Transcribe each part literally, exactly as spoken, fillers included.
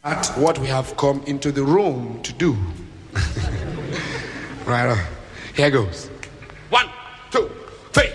At what we have come into the room to do. Right on. Here goes. One, two, three.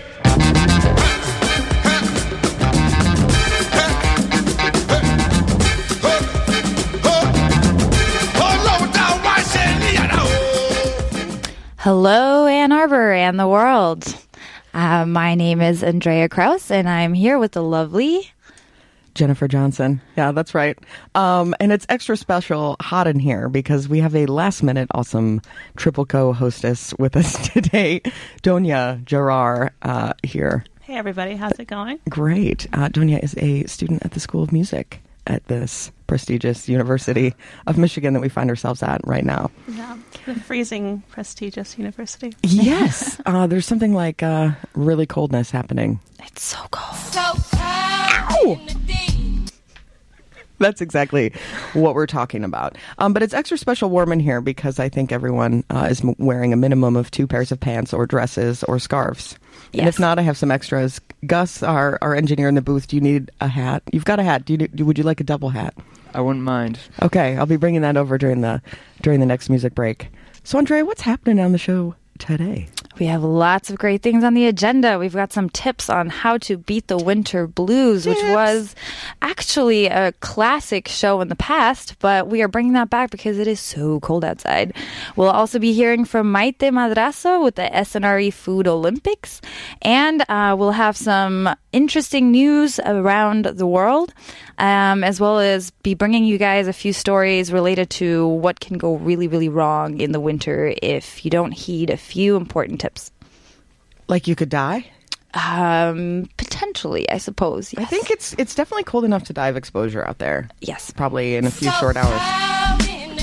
Hello, Ann Arbor and the world. Uh, my name is Andrea Krause, and I'm here with the lovely Jennifer Johnson. Yeah, that's right. Um, and it's extra special hot in here because we have a last-minute awesome triple co-hostess with us today, Donia Gerard, uh, here. Hey, everybody. How's it going? Great. Uh, Donia is a student at the School of Music at this prestigious University of Michigan that we find ourselves at right now. Yeah, the freezing prestigious university. Yes. uh, there's something like uh, really coldness happening. It's so cold. So cold in the deep. That's exactly what we're talking about. Um, but it's extra special warm in here because I think everyone uh, is m- wearing a minimum of two pairs of pants or dresses or scarves. Yes. And if not, I have some extras. Gus, our, our engineer in the booth, do you need a hat? You've got a hat. Do you, do, would you like a double hat? I wouldn't mind. Okay, I'll be bringing that over during the during the next music break. So, Andrea, what's happening on the show today? We have lots of great things on the agenda. We've got some tips on how to beat the winter blues, Tips. which was actually a classic show in the past, but we are bringing that back because it is so cold outside. We'll also be hearing from Maite Madrazo with the S N R E Food Olympics, and uh, we'll have some interesting news around the world, um, as well as be bringing you guys a few stories related to what can go really, really wrong in the winter if you don't heed a few important tips. Like you could die? Um, potentially, I suppose. Yes. I think it's it's definitely cold enough to die of exposure out there. Yes. Probably in a few So short hours. cold in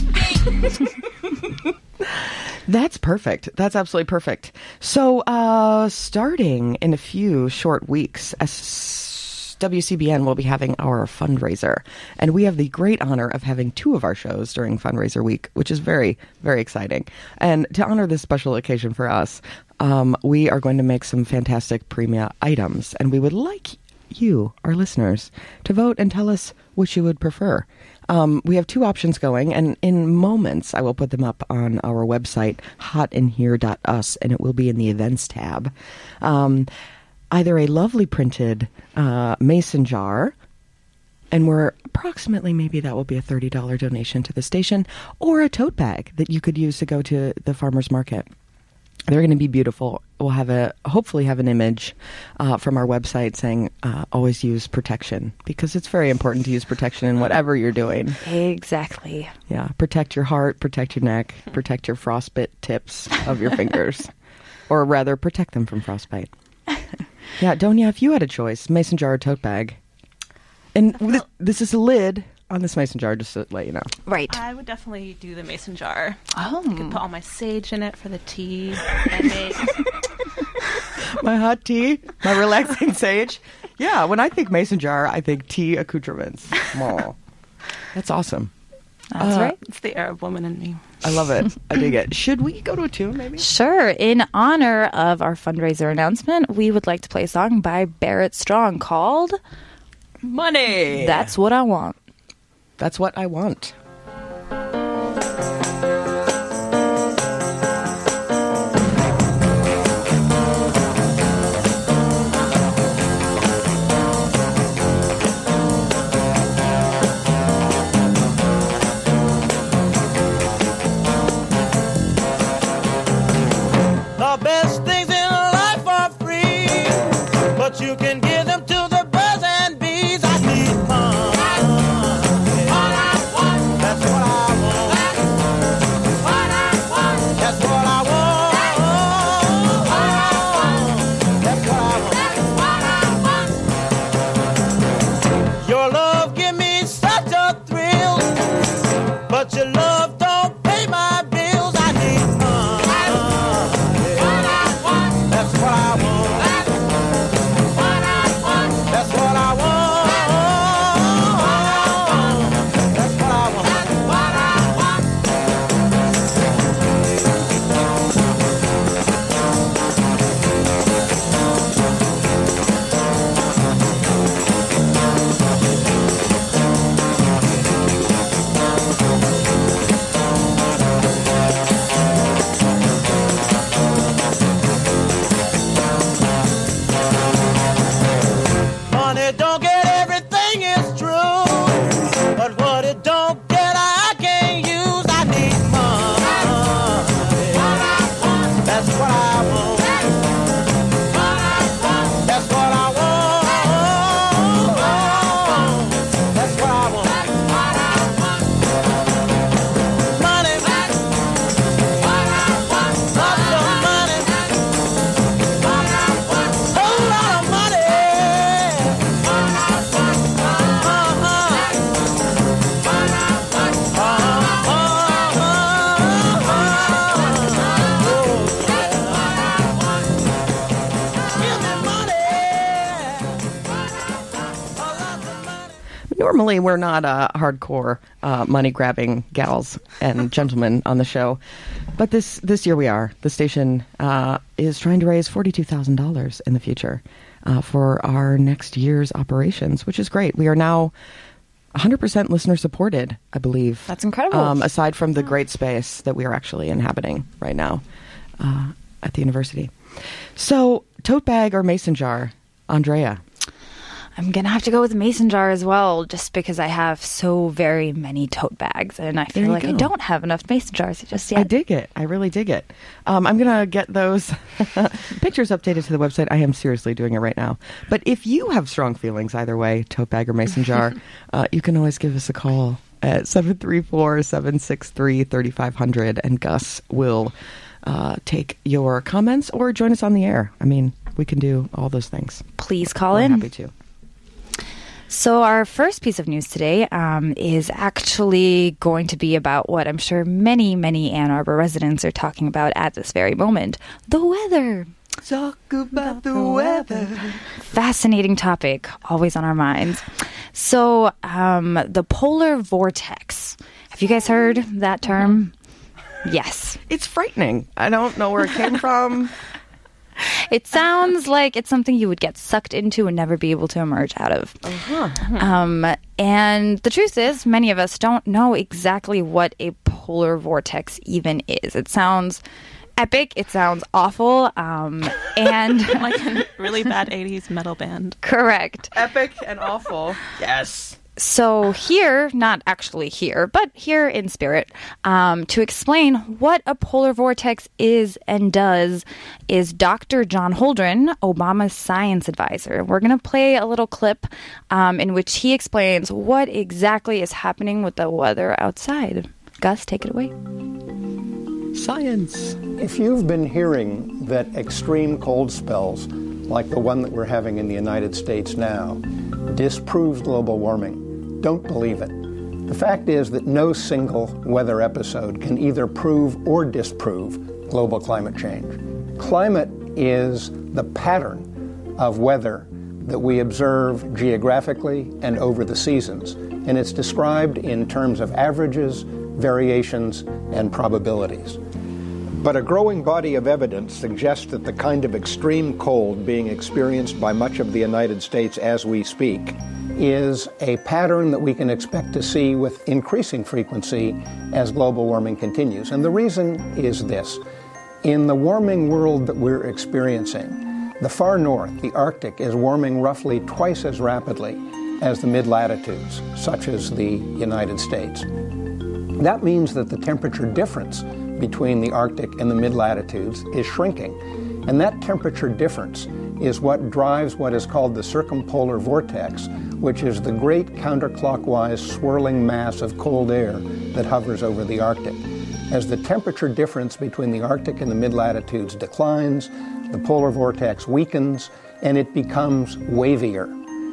the deep. That's perfect. That's absolutely perfect. So, uh, starting in a few short weeks, as W C B N will be having our fundraiser. And we have the great honor of having two of our shows during fundraiser week, which is very, very exciting. And to honor this special occasion for us, um, we are going to make some fantastic premia items. And we would like you, our listeners, to vote and tell us which you would prefer. Um, we have two options going, and in moments I will put them up on our website, hot in here dot u s, and it will be in the events tab. Um, either a lovely printed uh, mason jar, and we're approximately, maybe that will be a thirty dollars donation to the station, or a tote bag that you could use to go to the farmer's market. They're going to be beautiful. We'll have a hopefully have an image uh, from our website saying uh, always use protection, because it's very important to use protection in whatever you're doing. Exactly. Yeah, protect your heart, protect your neck, protect your frostbite tips of your fingers, or rather protect them from frostbite. Yeah, Donia, if you had a choice, mason jar or tote bag, and this, this is a lid on this mason jar, just to let you know. Right. I would definitely do the mason jar. Oh. I could put all my sage in it for the tea I make. My hot tea, my relaxing sage. Yeah, when I think mason jar, I think tea accoutrements. Oh, that's awesome. That's Uh, right. It's the Arab woman in me. I love it. I dig it. Should we go to a tune, maybe? Sure. In honor of our fundraiser announcement, we would like to play a song by Barrett Strong called Money. That's What I Want. That's what I want. The best things in life are free, but you can give them to the birds and bees. I need money. All I want normally we're not uh, hardcore uh, money-grabbing gals and gentlemen on the show, but this this year we are. The station uh, is trying to raise forty-two thousand dollars in the future uh, for our next year's operations, which is great. We are now one hundred percent listener supported, I believe. That's incredible. Um, aside from the great space that we are actually inhabiting right now uh, at the university. So, tote bag or mason jar, Andrea? I'm going to have to go with a mason jar as well, just because I have so very many tote bags, and I There feel you like I go. don't have enough mason jars just yet. I dig it. I really dig it. Um, I'm going to get those pictures updated to the website. I am seriously doing it right now. But if you have strong feelings either way, tote bag or mason jar, uh, you can always give us a call at seven three four, seven six three, three five zero zero, and Gus will uh, take your comments or join us on the air. I mean, we can do all those things. Please call We're in. happy to. So our first piece of news today um, is actually going to be about what I'm sure many, many Ann Arbor residents are talking about at this very moment: the weather. Talk about the weather. Fascinating topic, always on our minds. So um, the polar vortex. Have you guys heard that term? Yes. It's frightening. I don't know where it came from. It sounds like it's something you would get sucked into and never be able to emerge out of. Uh-huh. Um, and the truth is, many of us don't know exactly what a polar vortex even is. It sounds epic. It sounds awful. Um, and Like a really bad eighties metal band. correct. Epic and awful. Yes. So here, not actually here, but here in spirit, um, to explain what a polar vortex is and does is Doctor John Holdren, Obama's science advisor. We're going to play a little clip um, in which he explains what exactly is happening with the weather outside. Gus, take it away. Science. If you've been hearing that extreme cold spells, like the one that we're having in the United States now, disproves global warming, don't believe it. The fact is that no single weather episode can either prove or disprove global climate change. Climate is the pattern of weather that we observe geographically and over the seasons, and it's described in terms of averages, variations, and probabilities. But a growing body of evidence suggests that the kind of extreme cold being experienced by much of the United States as we speak is a pattern that we can expect to see with increasing frequency as global warming continues. And the reason is this. In the warming world that we're experiencing, the far north, the Arctic, is warming roughly twice as rapidly as the mid-latitudes, such as the United States. That means that the temperature difference between the Arctic and the mid-latitudes is shrinking. And that temperature difference is what drives what is called the circumpolar vortex, which is the great counterclockwise swirling mass of cold air that hovers over the Arctic. As the temperature difference between the Arctic and the mid-latitudes declines, the polar vortex weakens, and it becomes wavier.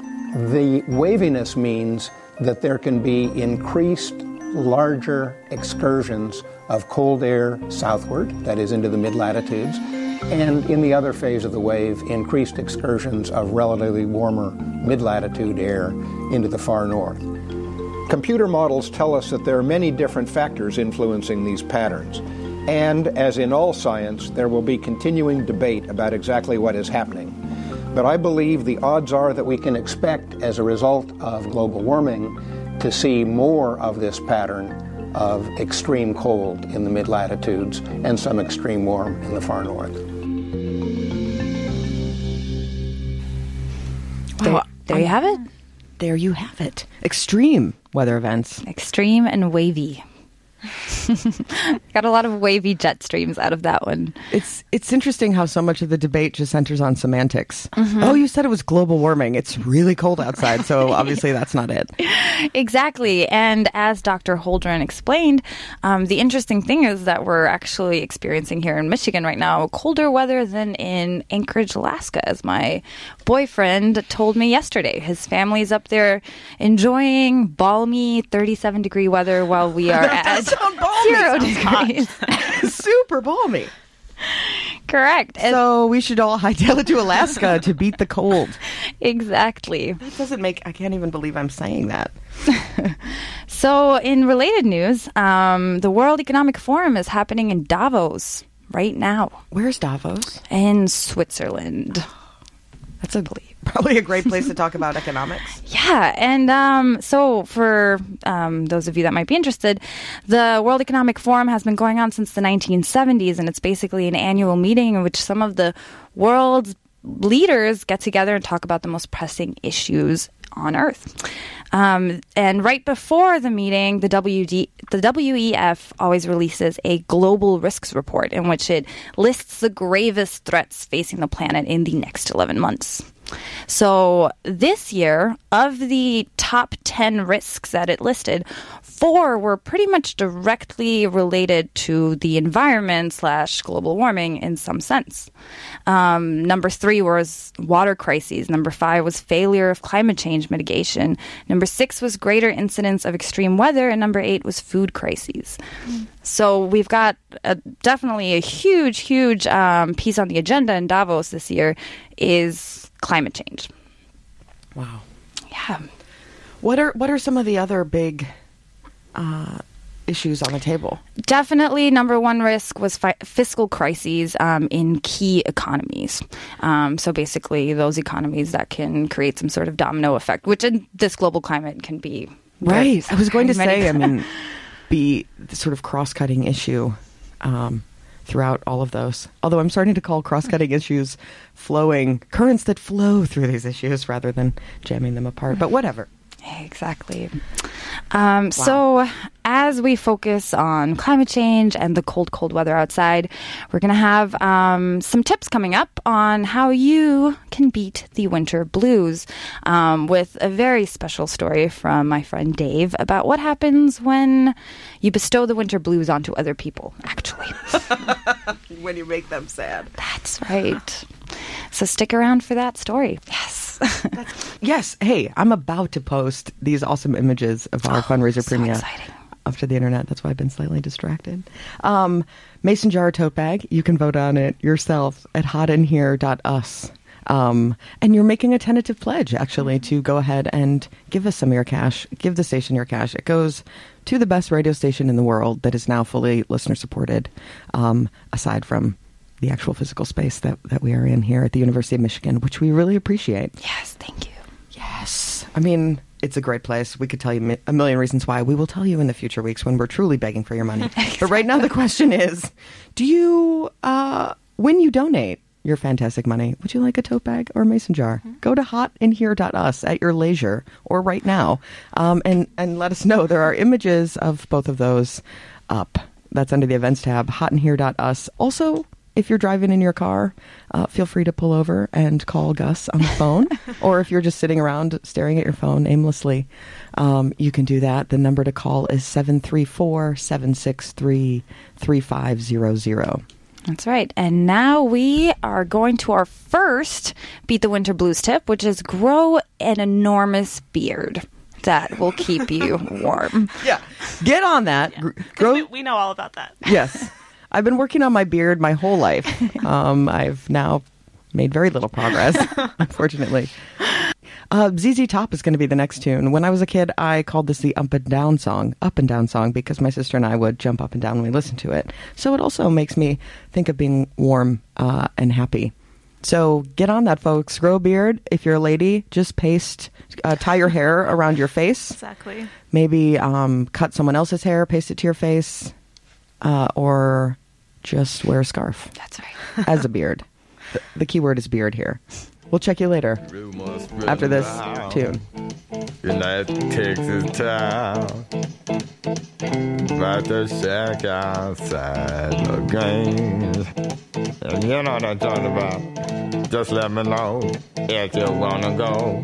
The waviness means that there can be increased, larger excursions of cold air southward, that is into the mid-latitudes, and in the other phase of the wave, increased excursions of relatively warmer mid-latitude air into the far north. Computer models tell us that there are many different factors influencing these patterns, and as in all science, there will be continuing debate about exactly what is happening. But I believe the odds are that we can expect, as a result of global warming, to see more of this pattern of extreme cold in the mid-latitudes and some extreme warm in the far north. There, there you have it. There you have it. Extreme weather events. Extreme and wavy. Got a lot of wavy jet streams out of that one. It's it's interesting how so much of the debate just centers on semantics. Oh, you said it was global warming. It's really cold outside, so obviously that's not it. Exactly. And as Doctor Holdren explained, um, the interesting thing is that we're actually experiencing here in Michigan right now colder weather than in Anchorage, Alaska, as my boyfriend told me yesterday. His family's up there enjoying balmy thirty-seven degree weather while we are at Sound balmy. zero Sounds degrees. Super balmy. Correct. And- So we should all hightail it to Alaska to beat the cold. exactly. That doesn't make, I can't even believe I'm saying that. So, in related news, um, the World Economic Forum is happening in Davos right now Where's Davos? in Switzerland. That's a, probably a great place to talk about economics. Yeah, and um, so for um, those of you that might be interested, the World Economic Forum has been going on since the nineteen seventies, and it's basically an annual meeting in which some of the world's leaders get together and talk about the most pressing issues on Earth. Um, and right before the meeting, the W D, the W E F always releases a global risks report in which it lists the gravest threats facing the planet in the next eleven months. So this year, of the top ten risks that it listed, four were pretty much directly related to the environment slash global warming in some sense. Um, number three was water crises. Number five was failure of climate change mitigation. Number six was greater incidence of extreme weather. And number eight was food crises. Mm. So we've got a, definitely a huge, huge um, piece on the agenda in Davos this year is climate change. Wow. Yeah. What are what are some of the other big uh, issues on the table? Definitely, number one risk was fi- fiscal crises um, in key economies. Um, so basically, those economies that can create some sort of domino effect, which in this global climate can be Right. I was going to many- say, I mean, be the sort of cross-cutting issue um, throughout all of those. Although I'm starting to call cross-cutting issues flowing, currents that flow through these issues rather than jamming them apart. But whatever. Exactly. Um, So as we focus on climate change and the cold, cold weather outside, we're going to have um, some tips coming up on how you can beat the winter blues um, with a very special story from my friend Dave about what happens when you bestow the winter blues onto other people, actually. When you make them sad. That's right. So stick around for that story. Yes. Yes. Hey, I'm about to post these awesome images of our fundraiser so premiere exciting. up to the internet. That's why I've been slightly distracted. Um, Mason jar tote bag. You can vote on it yourself at hot in here dot u s. Um, and you're making a tentative pledge, actually, to go ahead and give us some of your cash. Give the station your cash. It goes to the best radio station in the world that is now fully listener supported, um, aside from the actual physical space that, that we are in here at the University of Michigan, which we really appreciate. Yes, thank you. Yes. I mean, it's a great place. We could tell you mi- a million reasons why. We will tell you in the future weeks when we're truly begging for your money. Exactly. But right now the question is, do you, uh, when you donate your fantastic money, would you like a tote bag or a mason jar? Mm-hmm. Go to hot in here dot u s at your leisure or right now um, and, and let us know. There are images of both of those up. That's under the events tab, hot in here dot u s. Also, if you're driving in your car, uh, feel free to pull over and call Gus on the phone. Or if you're just sitting around staring at your phone aimlessly, um, you can do that. The number to call is seven three four, seven six three, three five zero zero. That's right. And now we are going to our first Beat the Winter Blues tip, which is grow an enormous beard. That will keep you warm. Yeah. Get on that. Yeah. Gr- 'Cause Grow. we, we know all about that. Yes. I've been working on my beard my whole life. Um, I've now made very little progress, unfortunately. Uh, Z Z Top is going to be the next tune. When I was a kid, I called this the Up and Down song, Up and Down song, because my sister and I would jump up and down when we listened to it. So it also makes me think of being warm uh, and happy. So get on that, folks. Grow a beard. If you're a lady, just paste, uh, tie your hair around your face. Exactly. Maybe um, cut someone else's hair, paste it to your face. Uh, or just wear a scarf. That's right. As a beard. The, the key word is beard here. We'll check you later after this tune. United Texas town, about to shack outside the games. And you know what I'm talking about. Just let me know if you wanna go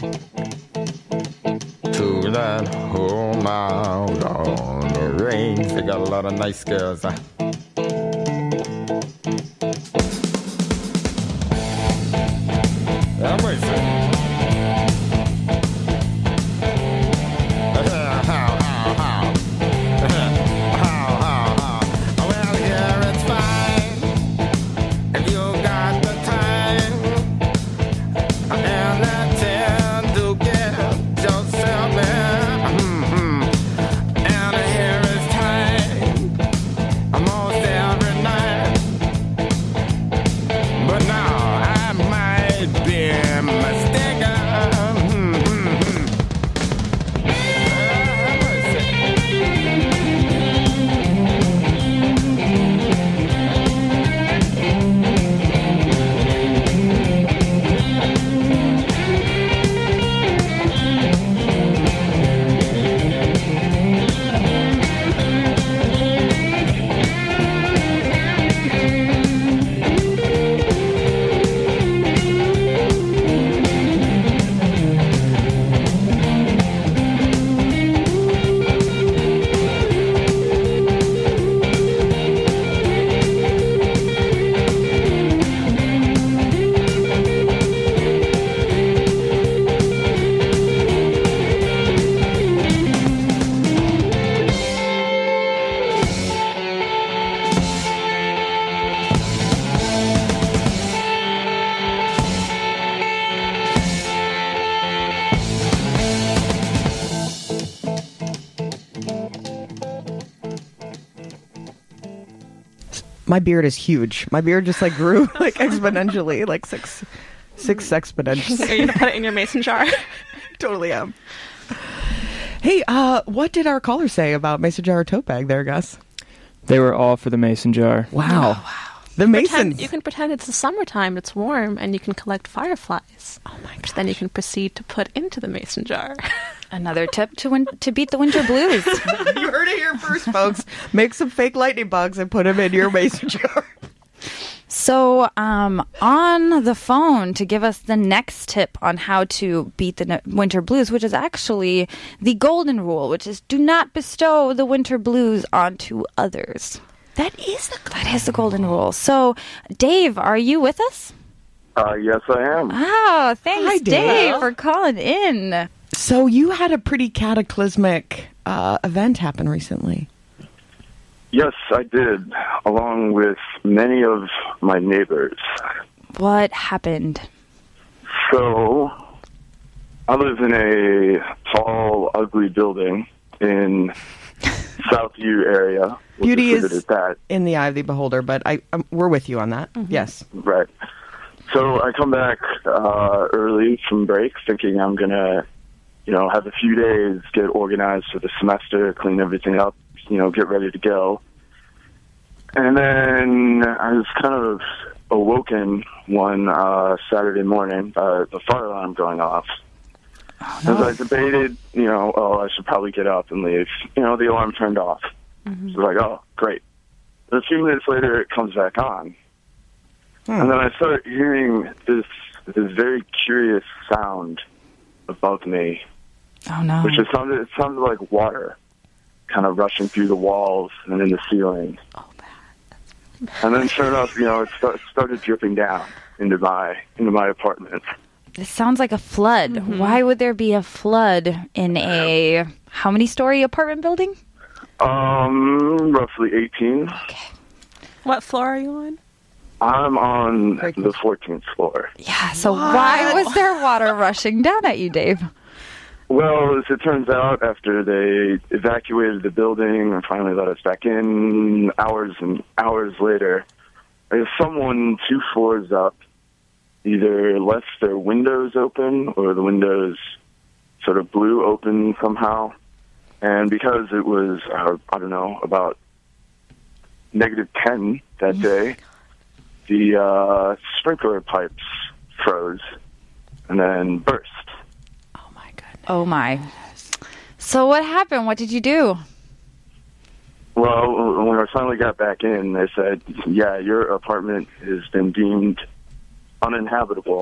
to that home out on the range. They got a lot of nice girls. Huh? I'm racing. Well, yeah, it's fine if you My beard is huge. My beard just like grew like exponentially, like six, six exponentials. Are you gonna put it in your mason jar? Totally am. Hey, uh, what did our caller say about mason jar or tote bag there, Gus? They were all for the mason jar. Wow. wow. The Pretend, masons. you can pretend it's the summertime, it's warm, and you can collect fireflies. Oh my gosh. Then you can proceed to put into the mason jar. Another tip to win- to beat the winter blues. You heard it here first, folks. Make some fake lightning bugs and put them in your mason jar. So, um, on the phone to give us the next tip on how to beat the n- winter blues, which is actually the golden rule, which is do not bestow the winter blues onto others. That is the That is the golden rule. So, Dave, are you with us? Uh, yes, I am. Oh, thanks, Hi, Dave. Dave, for calling in. So you had a pretty cataclysmic uh, event happen recently. Yes, I did, along with many of my neighbors. What happened? So, I live in a tall, ugly building in Southview area. We'll Beauty just leave is it at that. in the eye of the beholder, but I um, we're with you on that. Yes. Right. So I come back uh, early from break, thinking I'm gonna, you know, have a few days, get organized for the semester, clean everything up, you know, get ready to go. And then I was kind of awoken one uh, Saturday morning by the fire alarm going off. Oh, As I debated, you know, oh, I should probably get up and leave. You know, the alarm turned off. Mm-hmm. So I was like, oh, great. But a few minutes later, it comes back on. Hmm. And then I start hearing this this very curious sound above me, Oh, no. which it sounded, it sounded like water kind of rushing through the walls and in the ceiling. Oh, bad. And then sure enough, you know, it start, started dripping down into my into my apartment. This sounds like a flood. Mm-hmm. Why would there be a flood in a how many story apartment building? Um, roughly eighteen. What floor are you on? I'm on Very the close. fourteenth floor. Yeah, so why was there water rushing down at you, Dave? Well, as it turns out, after they evacuated the building and finally let us back in, hours and hours later, I guess someone two floors up either left their windows open or the windows sort of blew open somehow. And because it was, uh, I don't know, about negative ten that day, the uh, sprinkler pipes froze and then burst. Oh my goodness. Oh my. So what happened? What did you do? Well, when I finally got back in, they said, yeah, your apartment has been deemed uninhabitable.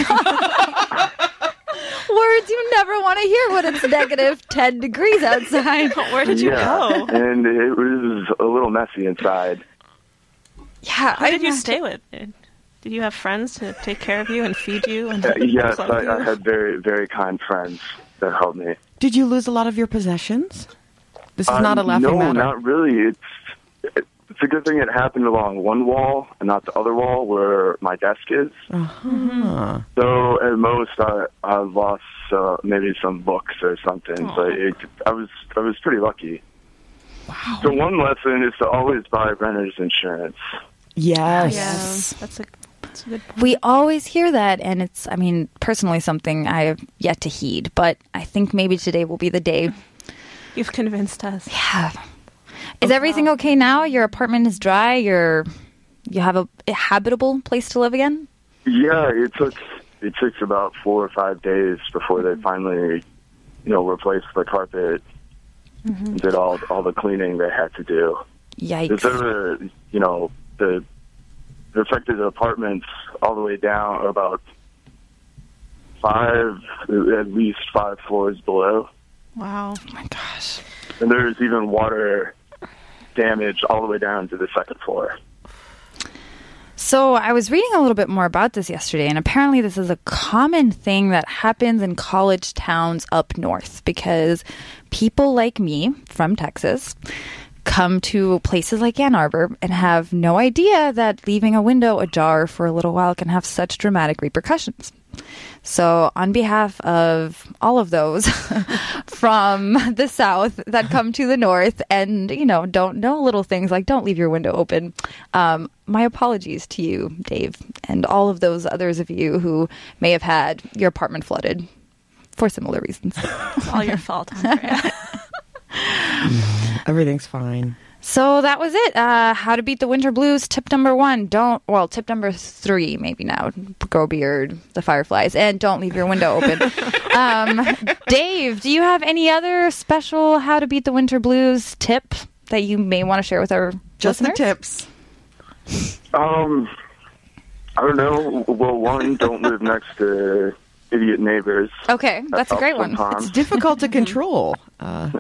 Words you never want to hear when it's negative ten degrees outside. Where did you yeah, go? and it was a little messy inside. Yeah, Who did you stay with? Did you have friends to take care of you and feed you? And Uh, yes, clothe I, you? I had very, very kind friends that helped me. Did you lose a lot of your possessions? This is not a Uh, laughing no, matter. not really. It's it's a good thing it happened along one wall and not the other wall where my desk is. Uh-huh. So at most, I I lost uh, maybe some books or something. But it, I was I was pretty lucky. Wow. So one lesson is to always buy renter's insurance. Yes. Yeah, that's a that's a good point. We always hear that, and it's, I mean, personally something I have yet to heed, but I think maybe today will be the day. You've convinced us. Yeah. Is everything okay now? Your apartment is dry? You're, you have a, a habitable place to live again? Yeah, it took it took about four or five days before they finally, you know, replaced the carpet, and did all all the cleaning they had to do. Yikes. There were, you know, the the affected apartments all the way down about five, at least five floors below, Wow. Oh my gosh. and there's even water damage all the way down to the second floor. So I was reading a little bit more about this yesterday, and apparently this is a common thing that happens in college towns up north because people like me from Texas come to places like Ann Arbor and have no idea that leaving a window ajar for a little while can have such dramatic repercussions. So on behalf of all of those from the south that come to the north and, you know, don't know little things like don't leave your window open, um, my apologies to you, Dave, and all of those others of you who may have had your apartment flooded for similar reasons. It's all your fault, Andrea. Everything's fine. So that was it. Uh, how to beat the winter blues. Tip number one, don't, well, tip number three, maybe now, grow beard, the fireflies, and don't leave your window open. um, Dave, do you have any other special how to beat the winter blues tip that you may want to share with our Just listeners? the tips. Um, I don't know. Well, one, don't live next to idiot neighbors. Okay, that's a helps great one. sometimes. It's difficult to control. Uh,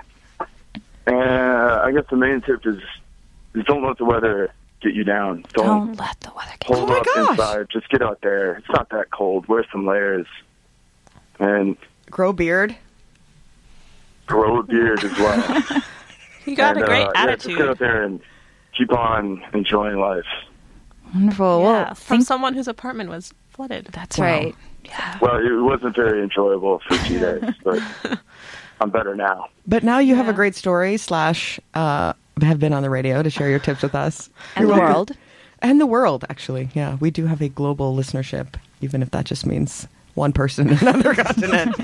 And I guess the main tip is, is don't let the weather get you down. Don't, Don't let the weather get hold Oh my up gosh. inside. Just get out there. It's not that cold. Wear some layers. And grow beard. grow a beard as well. You got and, a great uh, yeah, just attitude. get out there and keep on enjoying life. Wonderful. Yeah, Well, from thank- someone whose apartment was flooded. that's Wow. right. Yeah. Well, it wasn't very enjoyable for two days, but I'm better now. But now you have a Yeah. great story slash uh, have been on the radio to share your tips with us. And You're the welcome. world. And the world, actually. Yeah, we do have a global listenership, even if that just means one person in another continent.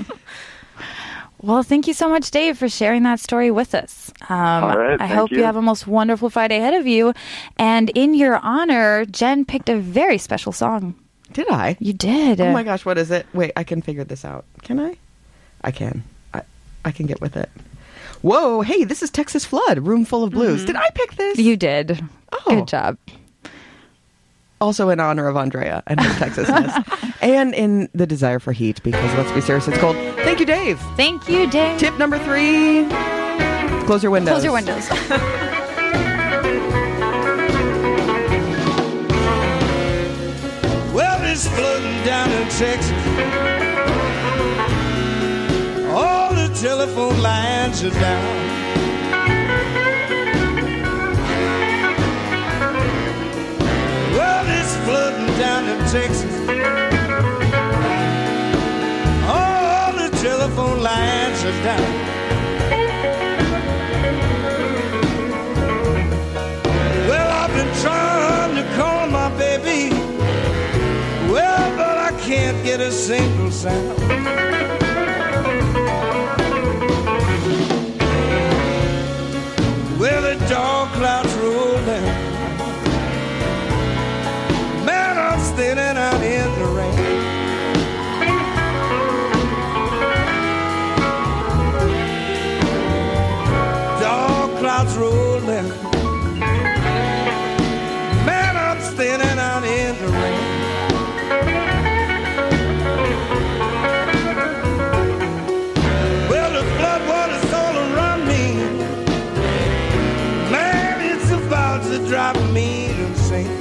Well, thank you so much, Dave, for sharing that story with us. Um, All right, I thank hope you. you. have a most wonderful Friday ahead of you. And in your honor, Jen picked a very special song. Did I? You did. Oh my gosh, what is it? Wait, I can figure this out. Can I? I can. I, I can get with it. Whoa, hey, this is Texas Flood, Room Full of Blues. Did I pick this? You did. Oh. Good job. Also in honor of Andrea and her Texasness. And in the desire for heat, because let's be serious, it's cold. Thank you, Dave. Thank you, Dave. Tip number three, close your windows. Close your windows. Well, it's flooding down in Texas. All the telephone lines are down. Well, it's flooding down in Texas. All the telephone lines are down. Well, I've been trying to call my baby. Well, but I can't get a single sound. Well, the dark clouds roll down. Man, I'm standing out in the rain. Dark clouds roll down. Man, I'm standing out in the rain. Well, the flood water's all around me. Man, it's about to drive me insane.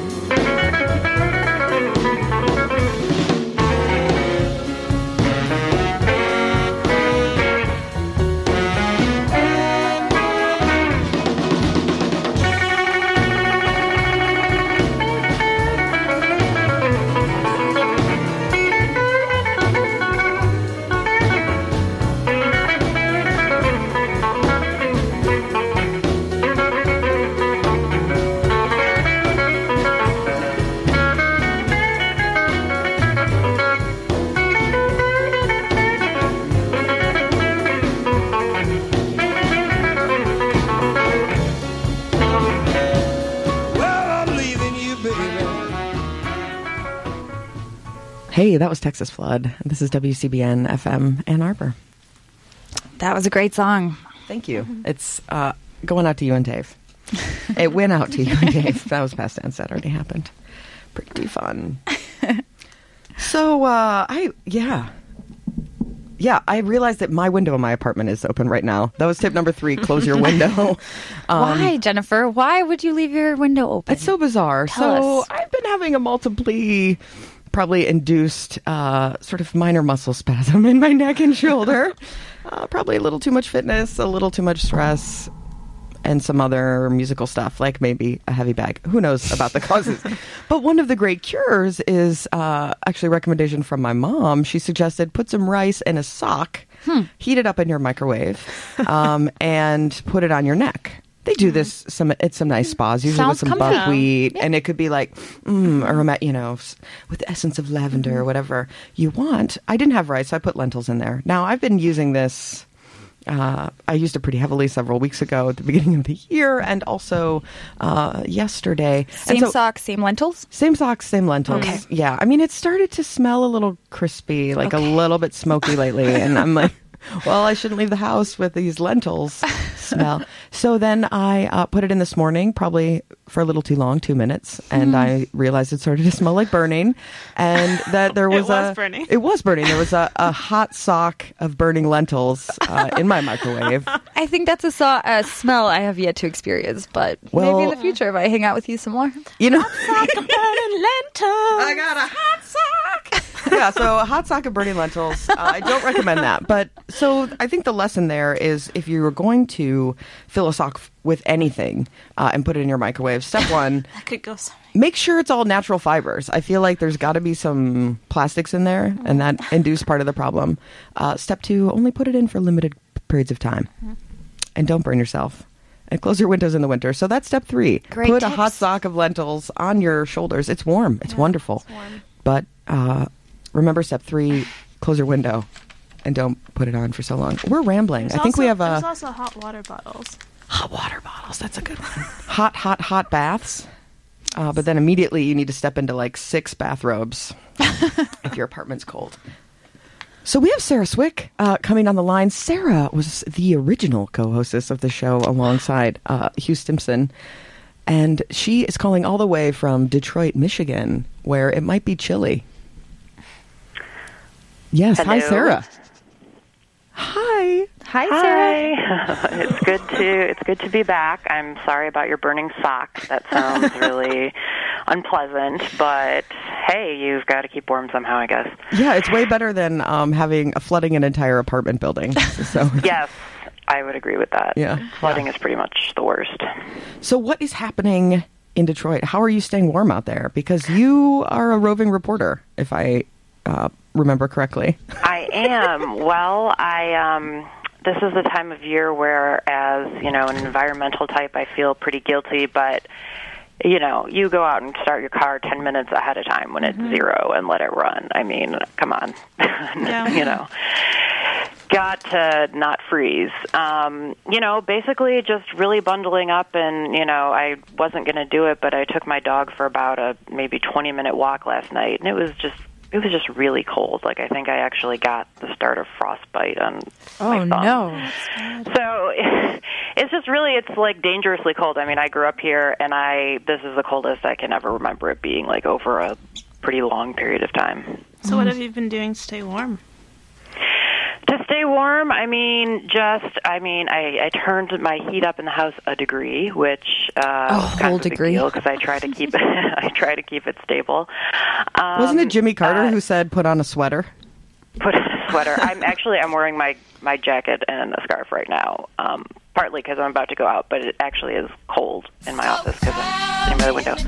Well, I'm leaving you, baby. Hey, that was Texas Flood. This is W C B N F M Ann Arbor. That was a great song. Thank you. It's uh, going out to you and Dave. It went out to you and Dave. That was past tense. That already happened. Pretty fun. So, uh, I, yeah. Yeah, I realized that my window in my apartment is open right now. That was tip number three, close your window. Um, Why, Jennifer? Why would you leave your window open? It's so bizarre. Tell so us. I've been having a multiply, probably induced uh, sort of minor muscle spasm in my neck and shoulder. uh, probably a little too much fitness, a little too much stress, and some other musical stuff, like maybe a heavy bag. Who knows about the causes? But one of the great cures is uh, actually a recommendation from my mom. She suggested put some rice in a sock, hmm. heat it up in your microwave, um, and put it on your neck. They do this some at some nice spas, usually Sounds with some comfy. buckwheat, Yeah. and it could be like, mm, aroma, you know, s- with the essence of lavender or whatever you want. I didn't have rice, so I put lentils in there. Now, I've been using this. Uh, I used it pretty heavily several weeks ago at the beginning of the year, and also uh, yesterday. And Same so- socks, same lentils? Same socks, same lentils. Okay. Yeah, I mean, it started to smell a little crispy, like a little bit smoky lately, and I'm like, well, I shouldn't leave the house with these lentils smell. So then I uh, put it in this morning, probably for a little too long, two minutes, and I realized it started to smell like burning, and that there was, It was a burning. it was burning. There was a, a hot sock of burning lentils uh, in my microwave. I think that's a, so- a smell I have yet to experience, but Well- maybe in the future if I hang out with you some more. You know, Like a burning lentil. I got a hot sock. Yeah, so a hot sock of burning lentils. Uh, I don't recommend that. But so I think the lesson there is if you were going to fill a sock f- with anything uh, and put it in your microwave, step one, That could go somewhere. make sure it's all natural fibers. I feel like there's got to be some plastics in there, and that induce part of the problem. Uh, step two, only put it in for limited periods of time. And don't burn yourself. And close your windows in the winter. So that's step three. Great Put a tips. hot sock of lentils on your shoulders. It's warm. It's wonderful. It's warm. But uh, remember step three, close your window and don't put it on for so long. We're rambling. There's I think we also- have There's uh, also hot water bottles. hot water bottles. That's a good one. hot, hot, hot baths. Uh, but then immediately you need to step into like six bathrobes if your apartment's cold. So we have Sarah Swick uh, coming on the line. Sarah was the original co-hostess of the show alongside uh, Hugh Stimson. And she is calling all the way from Detroit, Michigan, where it might be chilly. Yes. Hi, Hello. Sarah. Hi. Hi, Sarah. Hi. It's good to it's good to be back. I'm sorry about your burning sock. That sounds really unpleasant, but hey, you've got to keep warm somehow, I guess. Yeah, it's way better than um, having a flooding an entire apartment building. So Yes, I would agree with that. Yeah. Flooding is pretty much the worst. So what is happening in Detroit? How are you staying warm out there? Because you are a roving reporter, if I uh, remember correctly. I am. Well, I um this is the time of year where, as, you know, an environmental type, I feel pretty guilty, but you know, you go out and start your car ten minutes ahead of time when it's zero and let it run. I mean, come on. Yeah. You know, got to not freeze. Um, you know, basically just really bundling up, and, you know, I wasn't going to do it, but I took my dog for about a maybe twenty-minute walk last night, and it was just it was just really cold. Like, I think I actually got the start of frostbite on my Oh, thumb. no. So it's just really, it's like dangerously cold. I mean, I grew up here, and I this is the coldest I can ever remember it being, like, over a pretty long period of time. So what have you been doing to stay warm? To stay warm, I mean, just, I mean, I, I turned my heat up in the house a degree, which uh, A was kind whole of a big degree. deal because I try to keep it, I try to keep it stable. Um, Wasn't it Jimmy Carter uh, who said put on a sweater? Put on a sweater. I'm actually I'm wearing my my jacket and a scarf right now. Um, partly because I'm about to go out, but it actually is cold in my office because I'm sitting by the window.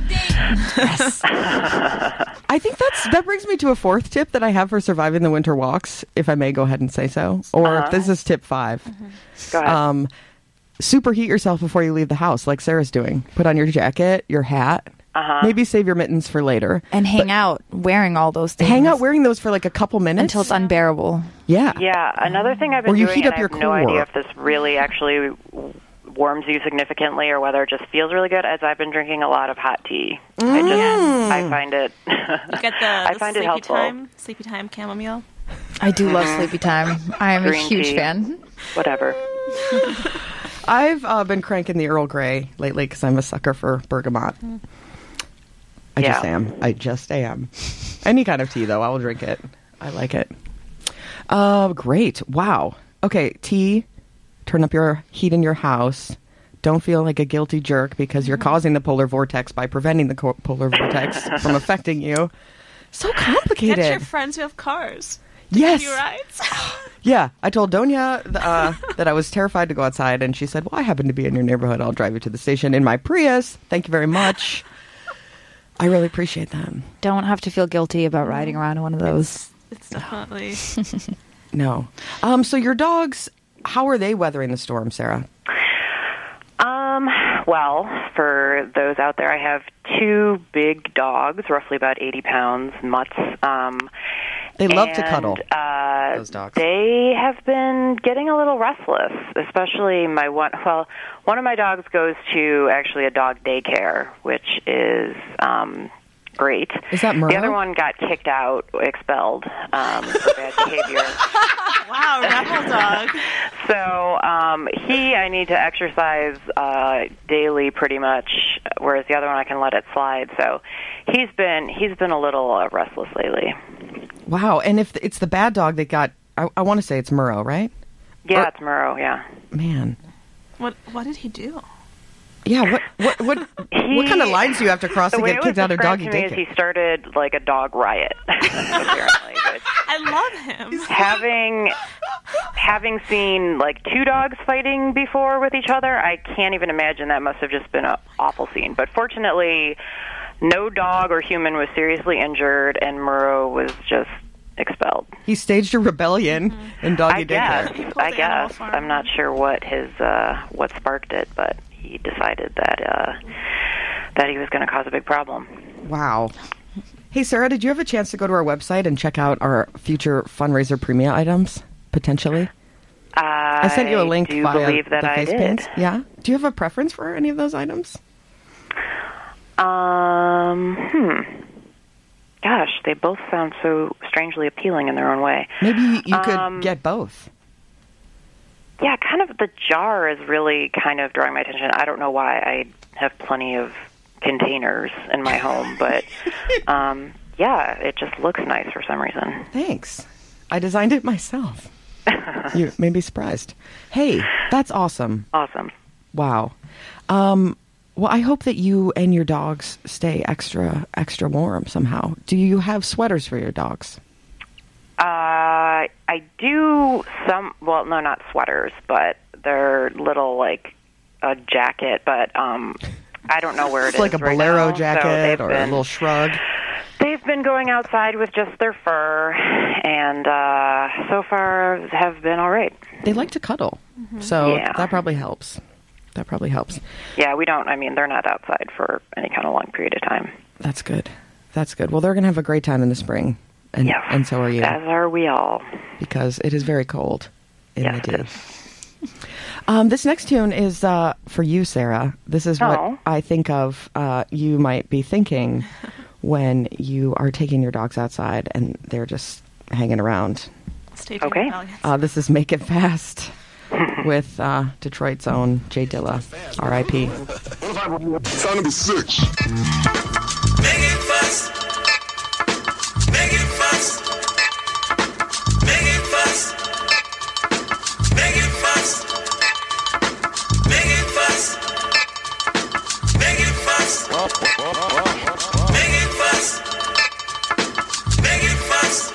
I think that's that brings me to a fourth tip that I have for surviving the winter walks, if I may go ahead and say so. Or Uh-huh. this is tip five. Go ahead. Um, superheat yourself before you leave the house, like Sarah's doing. Put on your jacket, your hat. Uh-huh. Maybe save your mittens for later. And hang out wearing all those things. Hang out wearing those for like a couple minutes until it's unbearable. Yeah. Yeah, another thing I've been Or you doing, heat and up I your have no core. idea if this really actually warms you significantly or whether it just feels really good, as I've been drinking a lot of hot tea. I just, Mm. I find it, You get the, I the find it sleepy helpful. time, sleepy time chamomile. I do love Sleepy Time. I am a Green huge tea. fan. Whatever. I've uh, been cranking the Earl Grey lately because I'm a sucker for bergamot. I just Yeah. am. I just am. Any kind of tea, though, I will drink it. I like it. Uh, great. Wow. Okay, tea. Turn up your heat in your house. Don't feel like a guilty jerk because you're causing the polar vortex by preventing the co- polar vortex from affecting you. So complicated. Get your friends who have cars. Yes. Give you rides. Yeah, I told Donia uh, that I was terrified to go outside, and she said, well, I happen to be in your neighborhood. I'll drive you to the station in my Prius. Thank you very much. I really appreciate that. Don't have to feel guilty about riding around in one of those. It's definitely... No. Um, so your dogs, how are they weathering the storm, Sarah? Um, well, for those out there, I have two big dogs, roughly about eighty pounds, mutts. Um, they love and, to cuddle, uh, those dogs. They have been getting a little restless, especially my one, well, one of my dogs goes to actually a dog daycare, which is, um, great. Is that Murrow? The other one got kicked out, expelled, um, for bad behavior. Wow, rebel dog. So um, he, I need to exercise uh, daily, pretty much, whereas the other one I can let it slide. So he's been he's been a little uh, restless lately. Wow, and if it's the bad dog that got, I, I want to say it's Murrow, right? Yeah, or, it's Murrow. Yeah. Man. What What did he do? Yeah, what what what, he, what kind of lines do you have to cross to get kicked out of doggy daycare? daycare? He started like a dog riot, apparently. But I love him. Having having seen like two dogs fighting before with each other, I can't even imagine that must have just been an awful scene. But fortunately, no dog or human was seriously injured, and Murrow was just expelled. He staged a rebellion mm-hmm. in doggy I daycare. Guess, I guess. I'm not sure what his uh, what sparked it, but he decided that uh, that he was going to cause a big problem. Wow. Hey, Sarah, did you have a chance to go to our website and check out our future fundraiser premium items, potentially? I, I sent you a link do via believe that the I face did. pins. Yeah? Do you have a preference for any of those items? Um, hmm. Gosh, they both sound so strangely appealing in their own way. Maybe you could um, get both. Yeah, kind of the jar is really kind of drawing my attention. I don't know why. I have plenty of containers in my home, but um, yeah, it just looks nice for some reason. Thanks. I designed it myself. You may be surprised. Hey, that's awesome. Awesome. Wow. Um, well, I hope that you and your dogs stay extra, extra warm somehow. Do you have sweaters for your dogs? Uh, I do some, well, no, not sweaters, but they're little, like, a jacket, but um, I don't know where it it's is like a right bolero now, jacket so or been, a little shrug. They've been going outside with just their fur, and uh, so far have been all right. They like to cuddle, mm-hmm. so yeah. that probably helps. That probably helps. Yeah, we don't, I mean, they're not outside for any kind of long period of time. That's good. That's good. Well, they're going to have a great time in the spring. And, yes, and so are you. As are we all. Because it is very cold in yes, the day. Um, this next tune is uh, for you, Sarah. This is oh. what I think of uh, you might be thinking when you are taking your dogs outside and they're just hanging around. Stay tuned. Okay. Uh, this is Make It Fast with uh, Detroit's own Jay Dilla, R I P Time to be sick. Make it fast. Make it fast. Make it fast. Make it fast. Make it fast. Make it fast. Make it fast. Make it fast.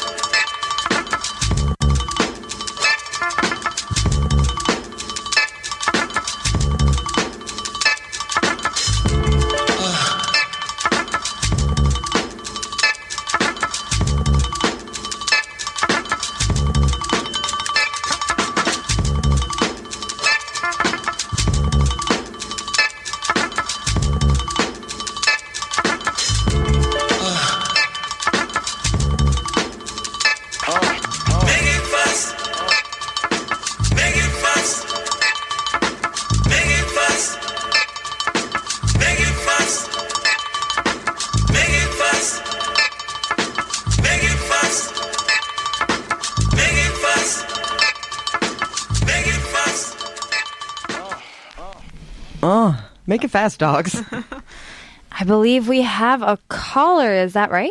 Oh, make it fast, dogs. I believe we have a caller. Is that right?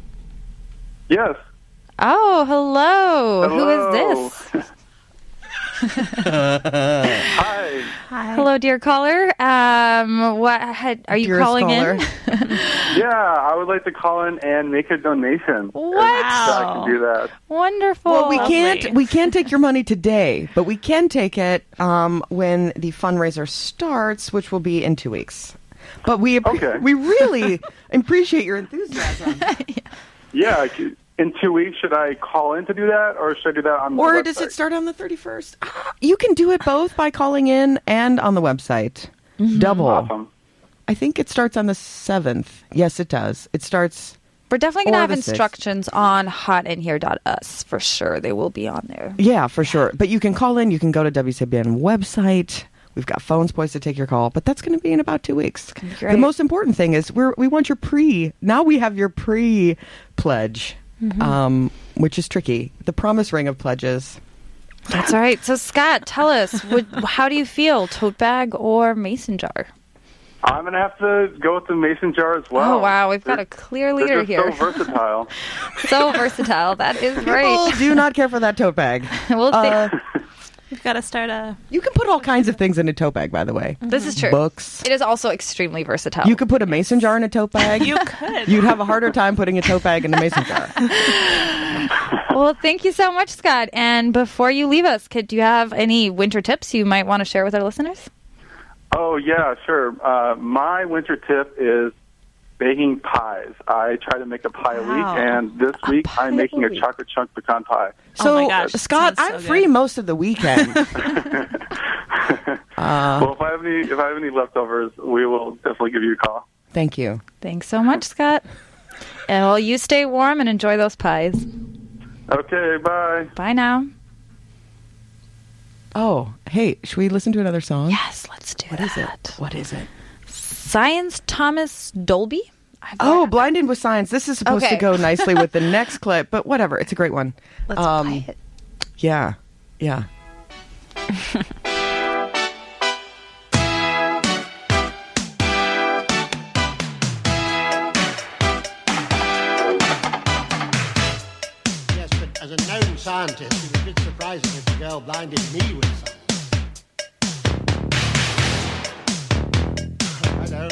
Yes. Oh, hello. Hello. Who is this? Hi. Hi. Hello, dear caller. Um, what had, are you Dearest calling caller. in? Yeah, I would like to call in and make a donation. What? If I can do that. Wonderful. Well, we Lovely. can't we can't take your money today, but we can take it um, when the fundraiser starts, which will be in two weeks. But we appre- Okay. we really appreciate your enthusiasm. Yeah, I could- in two weeks, should I call in to do that, or should I do that on the Or website? does it start on the thirty-first? Ah, You can do it both by calling in and on the website. Double. Awesome. I think it starts on the seventh. Yes, it does. It starts. We're definitely going to Or have the sixth. instructions on hot in here dot us for sure. They will be on there. Yeah, for sure. But you can call in. You can go to W C B N website. We've got phones poised to take your call, but that's going to be in about two weeks. be The great. most important thing is we're, we want your pre. Now we have your pre pledge, Mm-hmm. um, which is tricky. The promise ring of pledges. That's all right. So, Scott, tell us, would, how do you feel, tote bag or mason jar? I'm going to have to go with the mason jar as well. Oh, wow. We've got a clear leader They're here. just so versatile. So versatile. That is People right. do not care for that tote bag. We'll see. Uh, We've got to start a. you can put all kinds of things in a tote bag, by the way. This is true. Books. It is also extremely versatile. You could put a mason jar in a tote bag. You could. You'd have a harder time putting a tote bag in a mason jar. Well, thank you so much, Scott. And before you leave us, could do you have any winter tips you might want to share with our listeners? Oh, yeah, sure. Uh, my winter tip is baking pies. I try to make a pie Wow. a week, and this week pie I'm making a a week. chocolate chunk pecan pie. So, Oh my gosh, Scott, sounds I'm so free good. most of the weekend. well, if I have any, if I have any leftovers, we will definitely give you a call. Thank you. Thanks so much, Scott. And well, you stay warm and enjoy those pies. Okay, bye. Bye now. Oh, hey, should we listen to another song? Yes, let's do What that. is it? What is it? Science Thomas Dolby? I've Oh, never- Blinded with Science. This is supposed Okay. to go nicely with the next clip, but whatever. It's a great one. Let's Um, play it. Yeah. Yeah. Yes, but as a known scientist, it was a bit surprising that the girl blinded me with science. I know.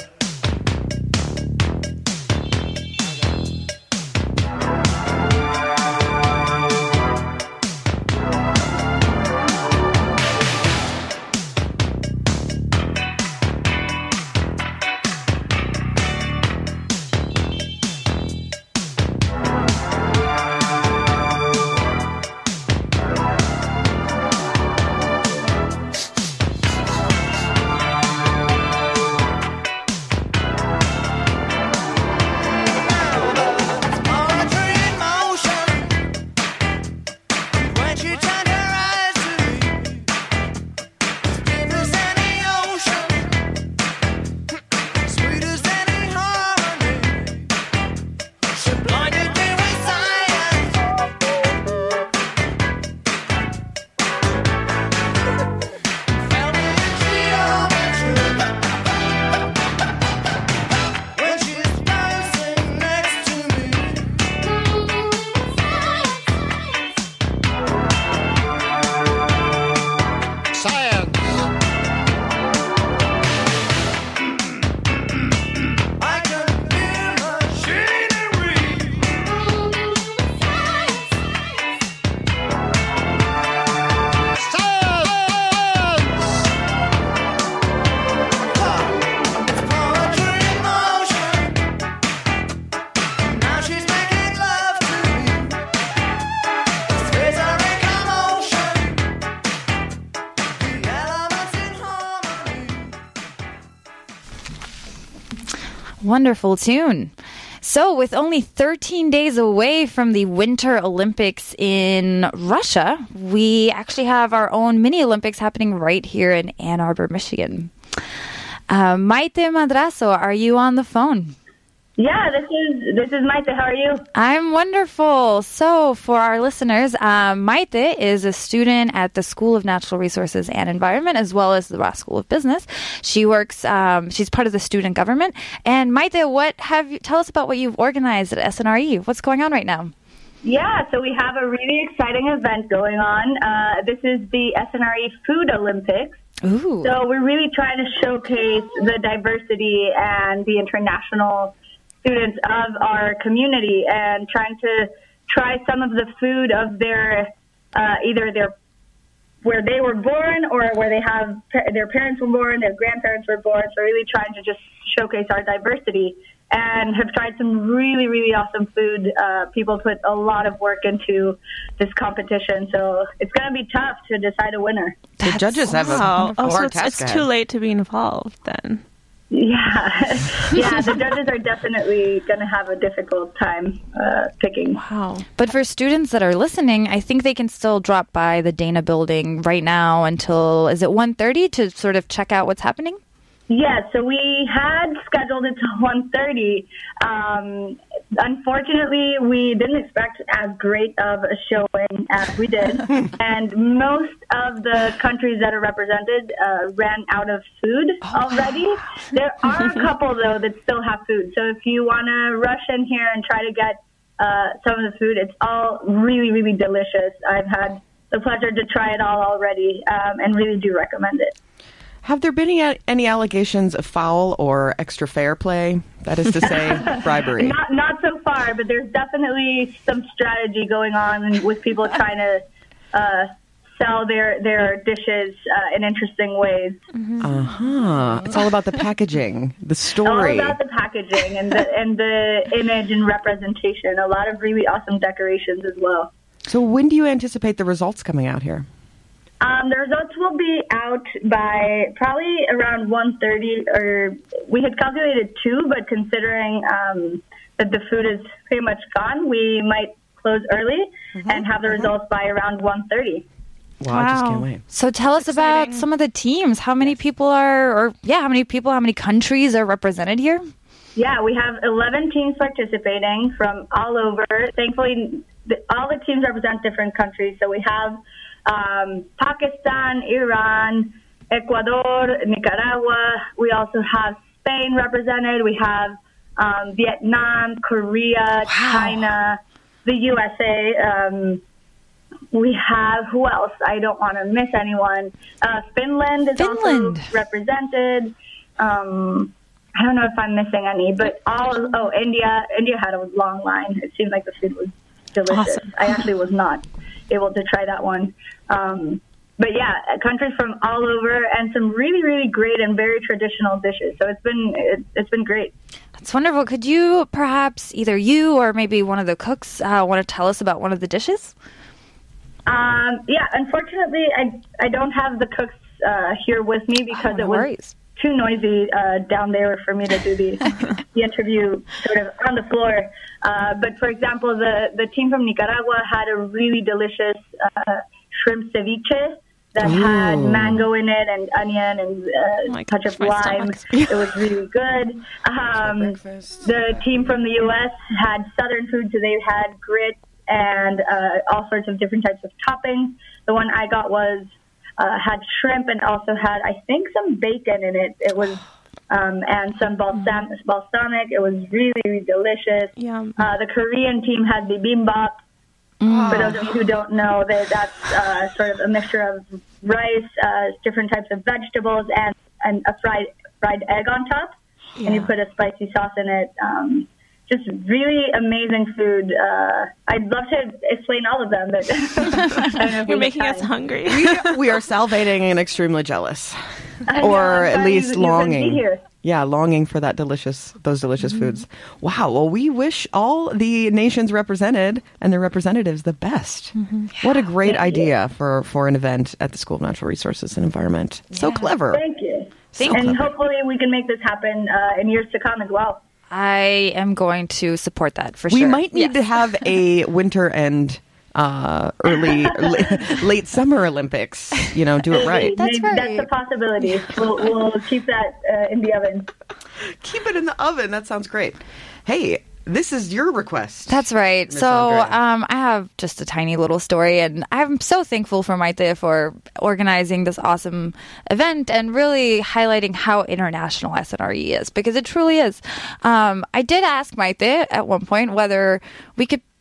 Wonderful tune. So, with only thirteen days away from the Winter Olympics in Russia, we actually have our own mini Olympics happening right here in Ann Arbor, Michigan. Uh, Maite Madrazo, are you on the phone? Yeah, this is this is Maite. How are you? I'm wonderful. So, for our listeners, um, Maite is a student at the School of Natural Resources and Environment, as well as the Ross School of Business. She works. Um, she's part of the student government. And Maite, what have you? Tell us about what you've organized at S N R E. What's going on right now? Yeah, so we have a really exciting event going on. Uh, this is the S N R E Food Olympics. Ooh. So we're really trying to showcase the diversity and the international students of our community and trying to try some of the food of their, uh, either their, where they were born or where they have, their parents were born, their grandparents were born. So really trying to just showcase our diversity. And have tried some really, really awesome food. Uh, people put a lot of work into this competition, so it's going to be tough to decide a winner. The judges have a Wow. Oh, so hard it's, task it's ahead. too late to be involved then. Yeah, yeah. The judges are definitely going to have a difficult time uh, picking. Wow. But for students that are listening, I think they can still drop by the Dana building right now until, is it one thirty to sort of check out what's happening? Yeah, so we had scheduled it to one thirty. Um, unfortunately, we didn't expect as great of a showing as we did. And most of the countries that are represented uh, ran out of food already. There are a couple, though, that still have food. So if you want to rush in here and try to get uh, some of the food, it's all really, really delicious. I've had the pleasure to try it all already um, and really do recommend it. Have there been any, any allegations of foul or extra fair play? That is to say, bribery. Not not so far, but there's definitely some strategy going on with people trying to uh, sell their, their dishes uh, in interesting ways. Uh-huh. It's all about the packaging, the story. All about the packaging and the, and the image and representation. A lot of really awesome decorations as well. So when do you anticipate the results coming out here? Um, the results will be out by probably around one thirty, or we had calculated two, but considering um, that the food is pretty much gone, we might close early mm-hmm. and have the results by around one thirty. Wow, I just can't wait. So tell us about some of the teams. How many people are, or yeah, how many people, how many countries are represented here? Yeah, we have eleven teams participating from all over. Thankfully, the, all the teams represent different countries. So we have um, Pakistan, Iran, Ecuador, Nicaragua. We also have Spain represented. We have um, Vietnam, Korea, wow. China, the U S A. Um, we have, who else? I don't want to miss anyone. Uh, Finland is Finland. also represented. Um, I don't know if I'm missing any, but all, oh, India, India had a long line. It seemed like the food was delicious. Awesome. I actually was not able to try that one. Um, but yeah, countries from all over and some really, really great and very traditional dishes. So it's been, it, it's been great. That's wonderful. Could you perhaps, either you or maybe one of the cooks, uh, want to tell us about one of the dishes? Um, yeah, unfortunately, I, I don't have the cooks uh, here with me because oh, no it was worries. too noisy uh, down there for me to do the, the interview sort of on the floor. Uh, but for example, the, the team from Nicaragua had a really delicious uh, shrimp ceviche that Ooh. had mango in it and onion and uh, oh a touch gosh, of my lime. stomach. It was really good. Um, the team from the U S had southern food, so they had grits and uh, all sorts of different types of toppings. The one I got was uh, had shrimp and also had, I think, some bacon in it. It was um, and some balsam- balsamic. It was really, really delicious. Yum. Uh, the Korean team had bibimbap. Mm. For those of you who don't know, that that's uh, sort of a mixture of rice, uh, different types of vegetables, and, and a fried fried egg on top. Yeah. And you put a spicy sauce in it. Um, just really amazing food. Uh, I'd love to explain all of them, but I don't know if You're we making have us time. hungry. we, we are salivating and extremely jealous. I know, Or I'm at glad least you- you can be longing. here. Yeah, longing for that delicious, those delicious Mm-hmm. foods. Wow. Well, we wish all the nations represented and their representatives the best. Mm-hmm. What a great idea for, for an event at the School of Natural Resources and Environment. So clever. Thank you. So and clever. hopefully we can make this happen uh, in years to come as well. I am going to support that for We sure. might need Yes. to have a winter and uh, early, la- late summer Olympics. You know, do it right. That's Maybe right. That's a possibility. We'll, we'll keep that uh, in the oven. Keep it in the oven. That sounds great. Hey, this is your request. That's right. Miss So Andrea. um, I have just a tiny little story, and I'm so thankful for Maite for organizing this awesome event and really highlighting how international S N R E is, because it truly is. Um, I did ask Maite at one point whether we could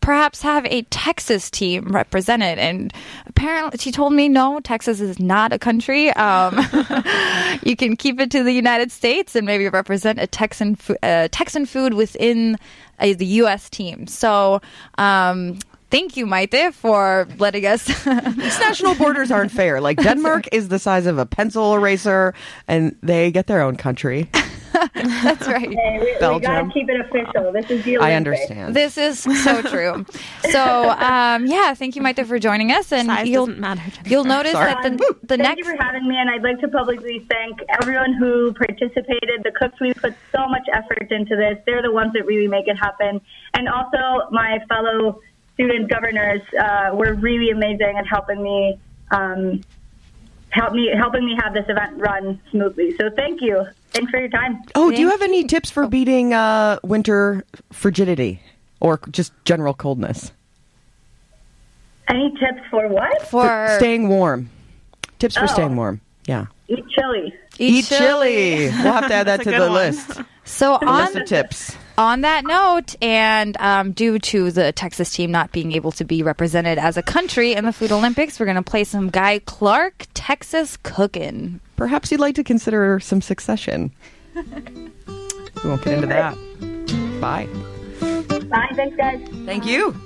perhaps have a Texas team represented. And apparently, she told me, no, Texas is not a country. Um, you can keep it to the United States and maybe represent a Texan, fo- uh, Texan food within uh, the U S team. So, um, thank you, Maite, for letting us. These national borders aren't fair. Like, Denmark is the size of a pencil eraser, and they get their own country. That's right. Hey, we, we Belgium. got to keep it official. This is the Olympics. I understand. This is so true. So, um, yeah, thank you, Maite, for joining us. And Size you'll, doesn't matter, Jennifer. you'll notice Sorry. that the, the Thank next. you for having me, and I'd like to publicly thank everyone who participated. The cooks, we put so much effort into this. They're the ones that really make it happen. And also my fellow student governors uh, were really amazing at helping me, um, help me, helping me have this event run smoothly. So thank you. Thanks for your time. Oh, do you have any tips for beating uh, winter frigidity or just general coldness? Any tips for what? For staying warm. Tips for Oh. staying warm. Yeah. Eat chili. Eat, chili. We'll have to add that That's to a the good one. list. So The on list of tips. On that note, and um, due to the Texas team not being able to be represented as a country in the Food Olympics, we're going to play some Guy Clark, Texas Cookin'. Perhaps you'd like to consider some Succession. We won't get into that. Bye. Bye. Thanks, guys. Thank you.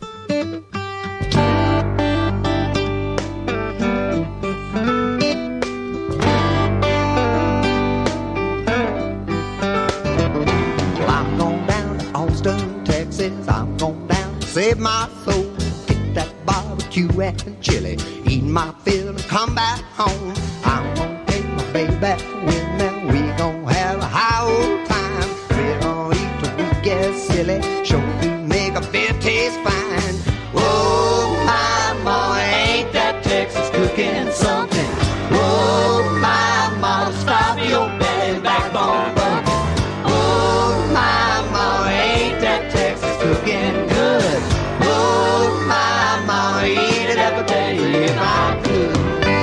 Well, I'm going down to Austin, Texas. I'm going down to save my soul. Get that barbecue and chili. Eat my fill and come back home. I'm going to take my baby back with me. We going to have a high old time. We're going to eat till we get silly. Sure to make a beer taste fine. Oh, my mama, ain't that Texas cooking something? Oh, my mama, stop your belly backbone bugging. Oh, my mama, ain't that Texas cooking good? Oh, my mama, eat it every day if I could.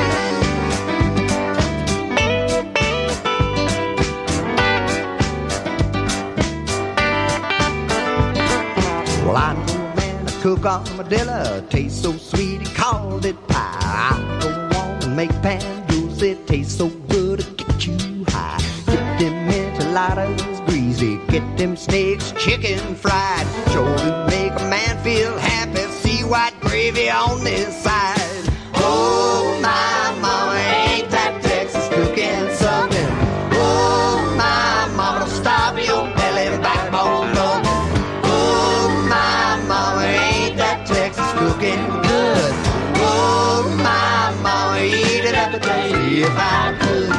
Well, I know a man to cook armadillo, tastes so sweet he called it pie. I know a woman make pan dulce, tastes so good it get you high. Get them enchiladas greasy, get them snakes chicken fried. Sure to make a man feel happy, see white gravy on this side. Oh, my mama, ain't that Texas cooking something? Oh, my mama, stop your belly backbone bugging. Oh, my mama, ain't that Texas cooking good? Oh, my mama, eat it every day if I could.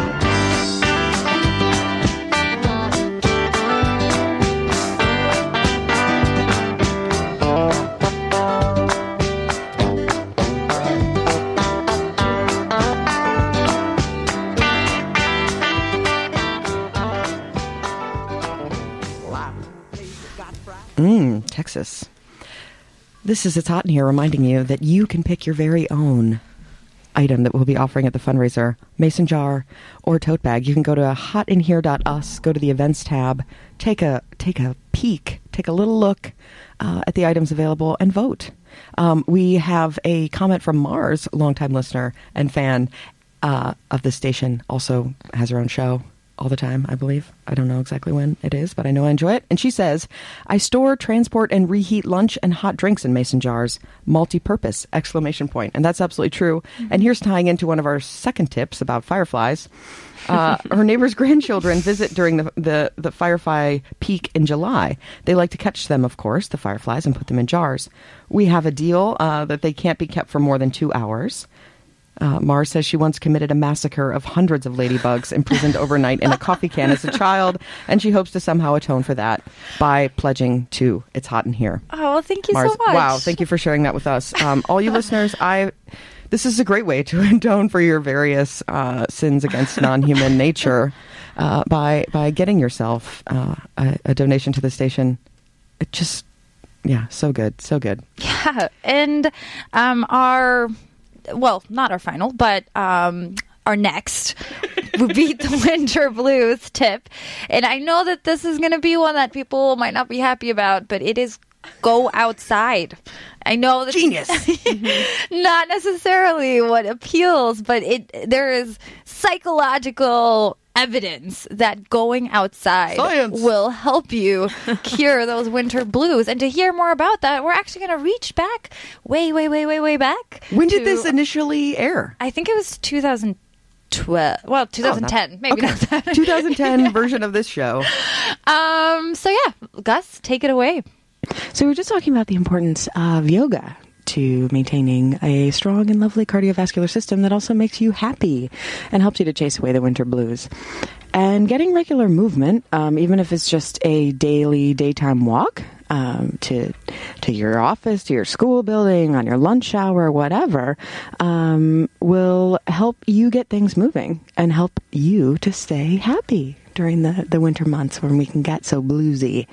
Mmm, Texas. This is It's Hot in Here, reminding you that you can pick your very own item that we'll be offering at the fundraiser, mason jar or tote bag. You can go to hot in here dot us, go to the events tab, take a take a peek, take a little look uh, at the items available, and vote. Um, we have a comment from Mars, longtime listener and fan uh, of the station, also has her own show all the time, I believe. I don't know exactly when it is, but I know I enjoy it. And she says, I store, transport, and reheat lunch and hot drinks in mason jars. Multi-purpose, exclamation point. And that's absolutely true. Mm-hmm. And here's tying into one of our second tips about fireflies. Uh, her neighbor's grandchildren visit during the, the, the firefly peak in July. They like to catch them, of course, the fireflies, and put them in jars. We have a deal uh, that they can't be kept for more than two hours. Uh, Mars says she once committed a massacre of hundreds of ladybugs imprisoned overnight in a coffee can as a child, and she hopes to somehow atone for that by pledging to It's Hot in Here. Oh, well, thank you Mars, so much. wow, thank you for sharing that with us. Um, all you listeners, I this is a great way to atone for your various uh, sins against non-human nature uh, by by getting yourself uh, a, a donation to the station. It just, yeah, so good, so good. Yeah, and um, our... well, not our final, but um, our next would be the winter blues tip. And I know that this is going to be one that people might not be happy about, but it is go outside. I know that's Genius. not necessarily what appeals, but it there is psychological evidence that going outside Science. will help you cure those winter blues. And to hear more about that, we're actually going to reach back way, way, way, way, way back. When did to- this initially air? I think it was two thousand twelve. Well, twenty ten. Maybe okay. not that. twenty ten version of this show. Um. So yeah, Gus, take it away. So we were just talking about the importance of yoga to maintaining a strong and lovely cardiovascular system that also makes you happy and helps you to chase away the winter blues. And getting regular movement, um, even if it's just a daily daytime walk um, to to your office, to your school building, on your lunch hour, whatever, um, will help you get things moving and help you to stay happy during the, the winter months when we can get so bluesy.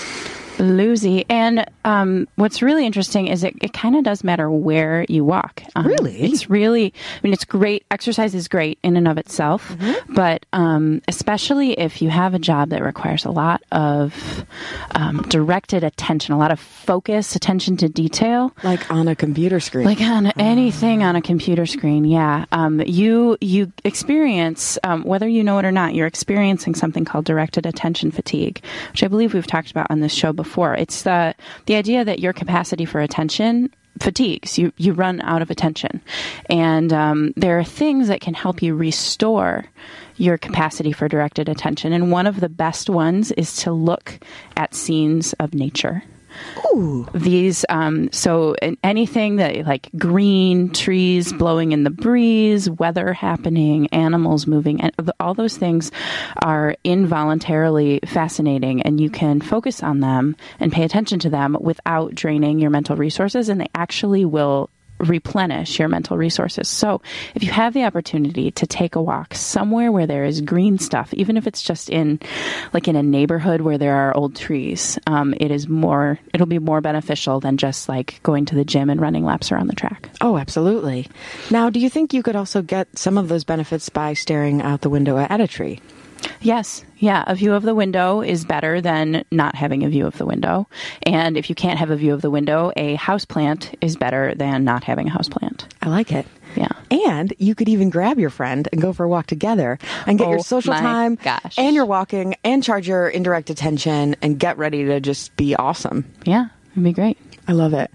Bluesy. And um, what's really interesting is it, it kind of does matter where you walk. Um, Really? It's really, I mean, it's great. Exercise is great in and of itself, Mm-hmm. but um, especially if you have a job that requires a lot of um, directed attention, a lot of focus, attention to detail. Like on a computer screen. Like on anything on a computer screen, yeah. Um, you you experience, um, whether you know it or not, you're experiencing something called directed attention fatigue, which I believe we've talked about on this show before. It's the the idea that your capacity for attention fatigues. You you run out of attention, and um, there are things that can help you restore your capacity for directed attention. And one of the best ones is to look at scenes of nature. Ooh. These, um, so anything that like green trees blowing in the breeze, weather happening, animals moving, and all those things are involuntarily fascinating, and you can focus on them and pay attention to them without draining your mental resources, and they actually will replenish your mental resources. So if you have the opportunity to take a walk somewhere where there is green stuff, even if it's just in like in a neighborhood where there are old trees, um, it is more, it'll be more beneficial than just like going to the gym and running laps around the track. Oh, absolutely. Now, do you think you could also get some of those benefits by staring out the window at a tree? Yes. Yeah. A view of the window is better than not having a view of the window. And if you can't have a view of the window, a houseplant is better than not having a houseplant. I like it. Yeah. And you could even grab your friend and go for a walk together and get Oh your social my time gosh. and your walking and charge your indirect attention and get ready to just be awesome. Yeah. It'd be great. I love it.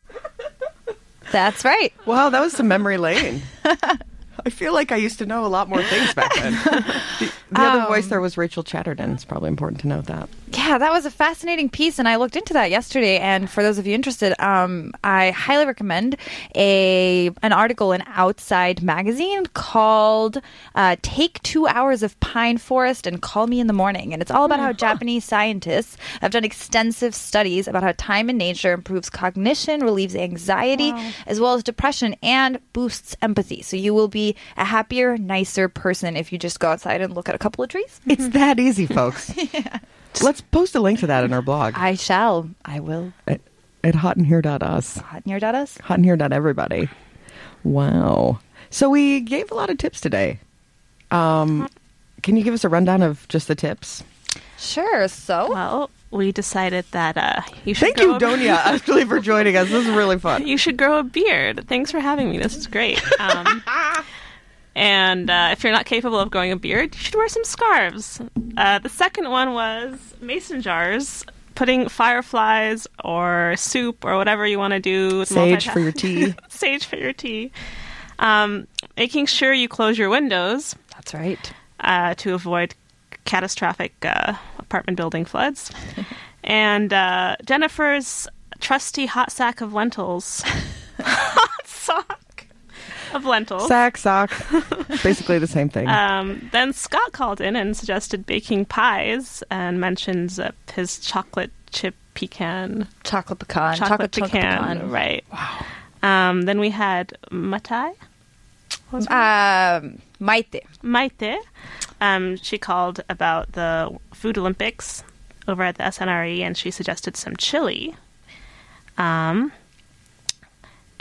That's right. Wow, that was some memory lane. I feel like I used to know a lot more things back then. The, the other Um, voice there was Rachel Chatterton. It's probably important to note that. Yeah, that was a fascinating piece, and I looked into that yesterday. And for those of you interested, um, I highly recommend a an article in Outside Magazine called uh, "Take Two Hours of Pine Forest and Call Me in the Morning," and it's all about how Japanese scientists have done extensive studies about how time in nature improves cognition, relieves anxiety, as well as depression, and boosts empathy. So you will be a happier, nicer person if you just go outside and look at a couple of trees. It's that easy, folks. Let's post a link to that in our blog. I shall. I will. At, at hotandhere dot us. Hotandhere dot us? hotandhere dot everybody. Wow. So we gave a lot of tips today. Um, can you give us a rundown of just the tips? Sure. So, well, we decided that uh, you should. Thank grow you, a- Donia, actually, for joining us. This is really fun. You should grow a beard. Thanks for having me. This is great. Um, and uh, if you're not capable of growing a beard, you should wear some scarves. Uh, the second one was mason jars. Putting fireflies or soup or whatever you want to do. Sage multitask- for your tea. Sage for your tea. Um, making sure you close your windows. That's right. Uh, to avoid catastrophic uh, apartment building floods. And uh, Jennifer's trusty hot sack of lentils. Hot sock of lentils. Sack, sock. Basically the same thing. Um, then Scott called in and suggested baking pies and mentions uh, his chocolate chip pecan. Chocolate pecan. Chocolate, Chocolate chip pecan, pecan. right. Wow. Um, then we had Matai. What was her Um, Maite. Maite. Um, she called about the Food Olympics over at the S N R E, and she suggested some chili. Um,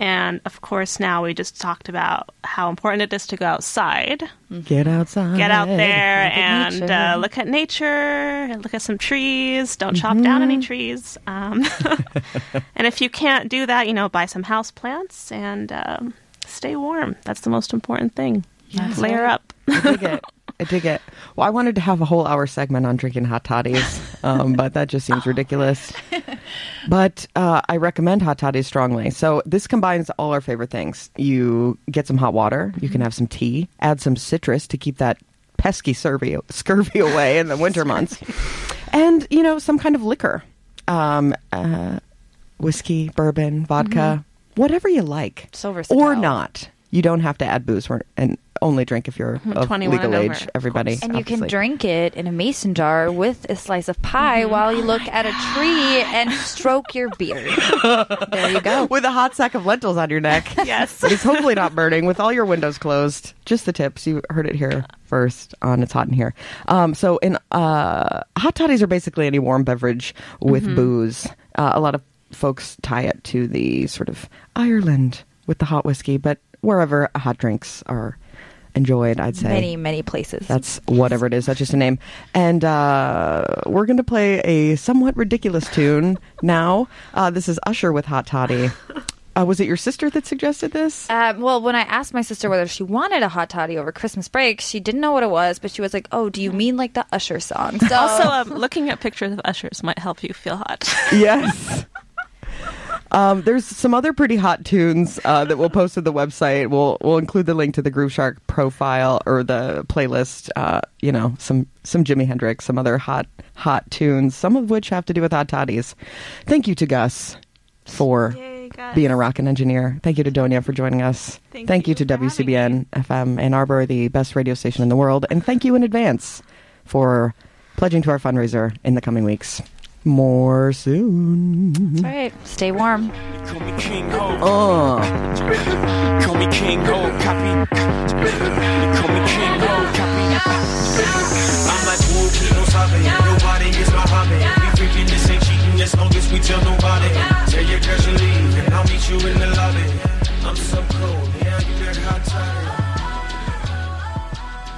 And of course, now we just talked about how important it is to go outside. Get outside. Get out there Look at and nature. uh, look at nature, look at some trees. Don't chop down any trees. Um, and if you can't do that, you know, buy some house plants and um, stay warm. That's the most important thing. That's Layer right. up. I dig it. I dig it. Well, I wanted to have a whole hour segment on drinking hot toddies, um, but that just seems ridiculous. But uh, I recommend hot toddies strongly. So this combines all our favorite things. You get some hot water. You can have some tea. Add some citrus to keep that pesky scurvy, scurvy away in the winter months. And, you know, some kind of liquor. Um, uh, whiskey, bourbon, vodka, whatever you like. So versatile. Or not. You don't have to add booze. We're, and only drink if you're of twenty-one legal and age, over, everybody. And you can obviously. drink it in a mason jar with a slice of pie while you look at a tree and stroke your beard. There you go. With a hot sack of lentils on your neck. Yes. But it's hopefully not burning with all your windows closed. Just the tips. You heard it here first on It's Hot in Here. Um, so in uh, hot toddies are basically any warm beverage with Mhm. booze. Uh, a lot of folks tie it to the sort of Ireland with the hot whiskey, but wherever hot drinks are enjoyed, I'd say. Many, many places. That's whatever it is. That's just a name. And uh, we're going to play a somewhat ridiculous tune now. Uh, this is Usher with Hot Toddy. Uh, was it your sister that suggested this? Um, well, when I asked my sister whether she wanted a hot toddy over Christmas break, she didn't know what it was, but she was like, "Oh, do you mean like the Usher song?" So Also, um, looking at pictures of ushers might help you feel hot. Yes. Um, there's some other pretty hot tunes uh, that we'll post to the website. We'll we'll include the link to the Groove Shark profile or the playlist. Uh, you know, some some Jimi Hendrix, some other hot hot tunes, some of which have to do with hot toddies. Thank you to Gus for Yay, Gus. being a rockin' engineer. Thank you to Donia for joining us. Thank Thank you, you to for W C B N F M Ann Arbor, the best radio station in the world, and thank you in advance for pledging to our fundraiser in the coming weeks. More soon. That's right. Stay warm. Call me King Ho. Oh. Call me King Ho. Copy. Call me King Ho. Copy. I'm like, whoa, kid, no sabe. Nobody is my hobby. We freaking this ain't cheating as long as we tell nobody.